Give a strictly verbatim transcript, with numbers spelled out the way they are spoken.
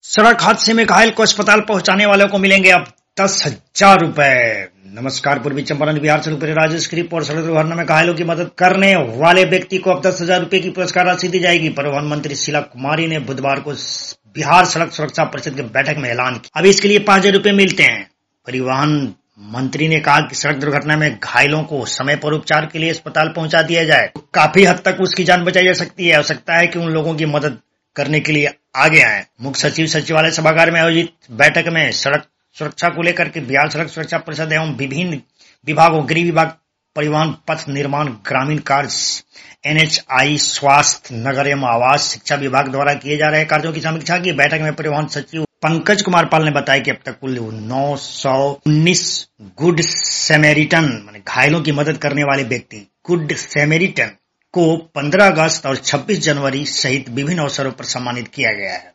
सड़क हादसे में घायल को अस्पताल पहुंचाने वालों को मिलेंगे अब दस हजार रुपए। नमस्कार, पूर्वी चंपारण बिहार से रूपये राजेश की रिपोर्ट। सड़क दुर्घटना में घायलों की मदद करने वाले व्यक्ति को अब दस हजार रुपए की पुरस्कार राशि दी जाएगी। परिवहन मंत्री शीला कुमारी ने बुधवार को बिहार सड़क सुरक्षा परिषद की बैठक में ऐलान किया। अब इसके लिए पांच हजार रुपए मिलते हैं। परिवहन मंत्री ने कहा कि सड़क दुर्घटना में घायलों को समय पर उपचार के लिए अस्पताल पहुंचा दिया जाए तो काफी हद तक उसकी जान बचाई जा सकती है। हो सकता है कि उन लोगों की मदद करने के लिए आगे आए। मुख्य सचिव सचिवालय सभागार में आयोजित बैठक में सड़क सुरक्षा को लेकर के बिहार सड़क सुरक्षा परिषद एवं विभिन्न विभागों, गृह विभाग, परिवहन, पथ निर्माण, ग्रामीण कार्य, एनएचआई, स्वास्थ्य, नगर एवं आवास, शिक्षा विभाग द्वारा किए जा रहे कार्यों की समीक्षा की। बैठक में परिवहन सचिव पंकज कुमार पाल ने बताया कि अब तक कुल नौ सौ उन्नीस गुड सैमेरिटन माने घायलों की मदद करने वाले व्यक्ति गुड सैमेरिटन को पंद्रह अगस्त और छब्बीस जनवरी सहित विभिन्न अवसरों पर सम्मानित किया गया है।